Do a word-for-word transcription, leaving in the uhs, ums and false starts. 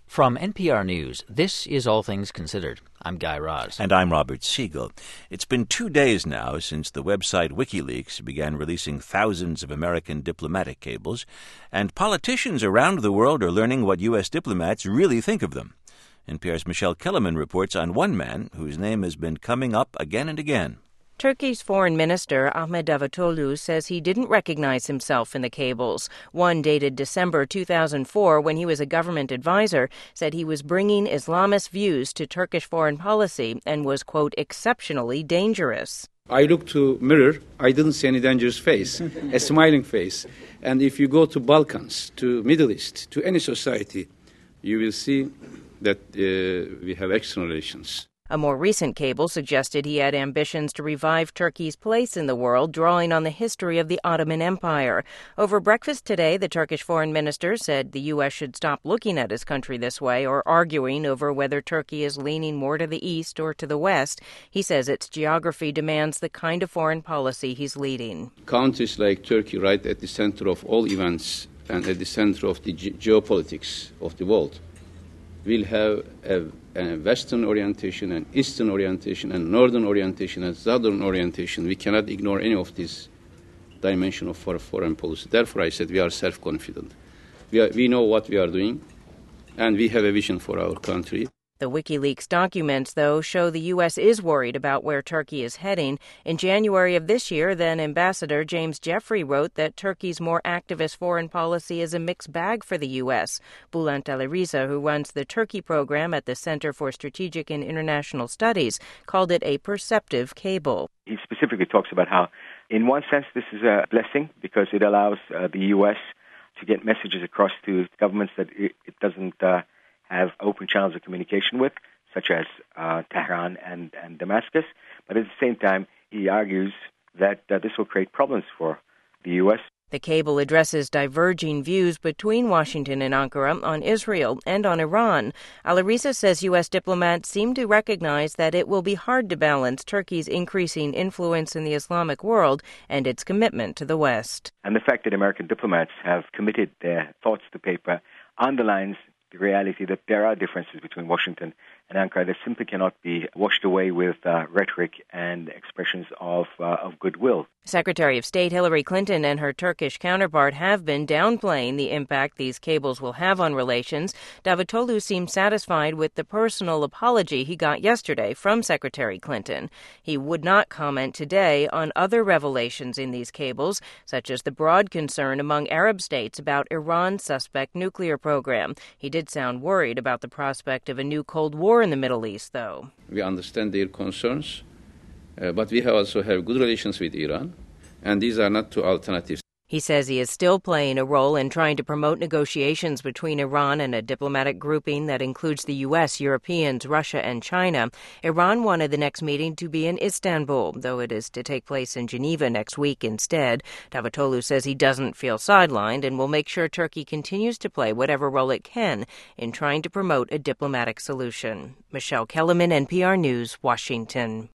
From N P R News, this is All Things Considered. I'm Guy Raz. And I'm Robert Siegel. It's been two days now since the website WikiLeaks began releasing thousands of American diplomatic cables, and politicians around the world are learning what U S diplomats really think of them. N P R's Michelle Kellerman reports on one man whose name has been coming up again and again. Turkey's foreign minister, Ahmet Davutoglu, says he didn't recognize himself in the cables. One dated December two thousand four, when he was a government advisor, said he was bringing Islamist views to Turkish foreign policy and was, quote, exceptionally dangerous. I looked to mirror, I didn't see any dangerous face, a smiling face. And if you go to Balkans, to Middle East, to any society, you will see that uh, we have excellent relations. A more recent cable suggested he had ambitions to revive Turkey's place in the world, drawing on the history of the Ottoman Empire. Over breakfast today, the Turkish foreign minister said the U S should stop looking at his country this way or arguing over whether Turkey is leaning more to the east or to the west. He says its geography demands the kind of foreign policy he's leading. Countries like Turkey, right at the center of all events and at the center of the ge- geopolitics of the world, will have a, a Western orientation, an Eastern orientation, and Northern orientation, and Southern orientation. We cannot ignore any of these dimensions of our foreign policy. Therefore, I said we are self-confident. We, are, we know what we are doing, and we have a vision for our country. The WikiLeaks documents, though, show the U S is worried about where Turkey is heading. In January of this year, then Ambassador James Jeffrey wrote that Turkey's more activist foreign policy is a mixed bag for the U S. Bülent Alireza, who runs the Turkey program at the Center for Strategic and International Studies, called it a perceptive cable. He specifically talks about how, in one sense, this is a blessing because it allows uh, the U S to get messages across to governments that it, it doesn't uh, have open channels of communication with, such as uh, Tehran and, and Damascus. But at the same time, he argues that uh, this will create problems for the U S. The cable addresses diverging views between Washington and Ankara on Israel and on Iran. Alireza says U S diplomats seem to recognize that it will be hard to balance Turkey's increasing influence in the Islamic world and its commitment to the West. And the fact that American diplomats have committed their thoughts to paper underlines the reality that there are differences between Washington and Ankara that simply cannot be washed away with uh, rhetoric and expressions of uh, of goodwill. Secretary of State Hillary Clinton and her Turkish counterpart have been downplaying the impact these cables will have on relations. Davutoglu seemed satisfied with the personal apology he got yesterday from Secretary Clinton. He would not comment today on other revelations in these cables, such as the broad concern among Arab states about Iran's suspect nuclear program. He did sound worried about the prospect of a new Cold War in the Middle East, though. We understand their concerns, uh, but we have also have good relations with Iran, and these are not two alternatives. He says he is still playing a role in trying to promote negotiations between Iran and a diplomatic grouping that includes the U S, Europeans, Russia, and China. Iran wanted the next meeting to be in Istanbul, though it is to take place in Geneva next week instead. Davutoglu says he doesn't feel sidelined and will make sure Turkey continues to play whatever role it can in trying to promote a diplomatic solution. Michelle Kellerman, N P R News, Washington.